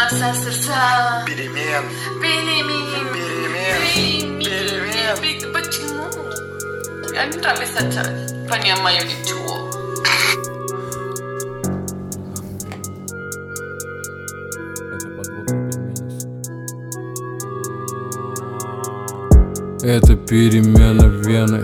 Сердца, сердца. Перемен. Почему? Я не нравится чай. Понимаю ничего. Это перемена вены.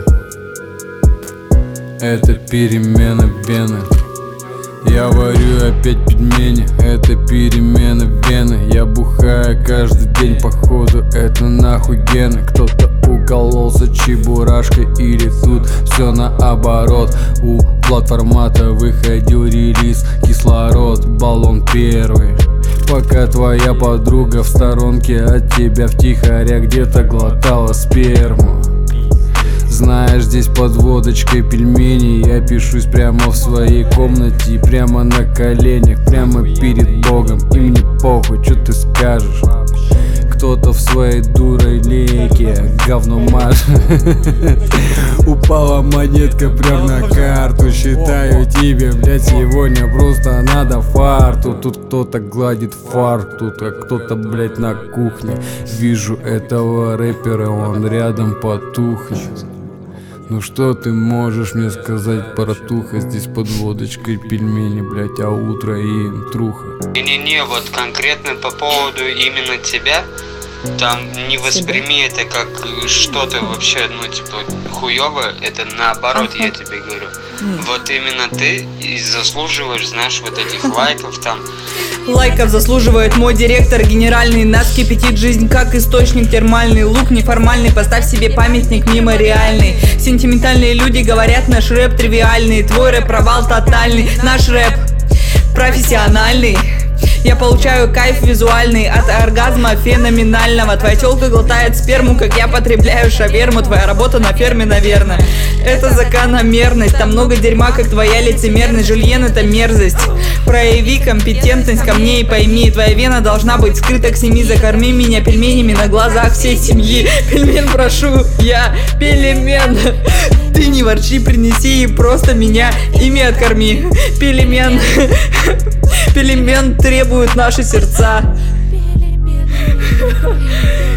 Это перемена вены. Я варю опять пельмени. Это перемена вены. Я бухаю каждый день, походу это нахуй гены. Кто-то укололся чебурашкой или тут все наоборот. У платформата выходил релиз кислород, баллон первый. Пока твоя подруга в сторонке от тебя втихаря где-то глотала сперму. Знаешь, здесь под водочкой пельмени. Я пишусь прямо в своей комнате, прямо на коленях, прямо перед Богом. И мне похуй, что ты скажешь. Кто-то в своей дурой лейке говно машет. Упала монетка прям на карту. Считаю тебе, блять, сегодня просто надо фарту. Тут кто-то гладит фарту, тут а кто-то, блять, на кухне. Вижу этого рэпера, он рядом потухнет. Ну что ты можешь мне сказать, братуха? Здесь под водочкой пельмени, блять, а утро и интруха. Не-не-не, вот конкретно по поводу именно тебя, там не восприми это как что-то вообще, ну типа хуёвое, это наоборот, я тебе говорю. Вот именно ты и заслуживаешь, знаешь, вот этих лайков там. Лайков заслуживает мой директор генеральный. Нас кипятит жизнь как источник термальный. Лук неформальный, поставь себе памятник мемориальный. Сентиментальные люди говорят, наш рэп тривиальный. Твой рэп провал тотальный, наш рэп профессиональный. Я получаю кайф визуальный от оргазма феноменального. Твоя тёлка глотает сперму, как я потребляю шаверму. Твоя работа на ферме, наверное. Это закономерность. Там много дерьма, как твоя лицемерность. Жульен — это мерзость. Прояви компетентность ко мне и пойми. Твоя вена должна быть скрыта к семи. Закорми меня пельменями на глазах всей семьи. Пельмен, прошу, я пельмен. Ты не ворчи, принеси и просто меня ими откорми. Пельмен. Пельмен требует наши сердца.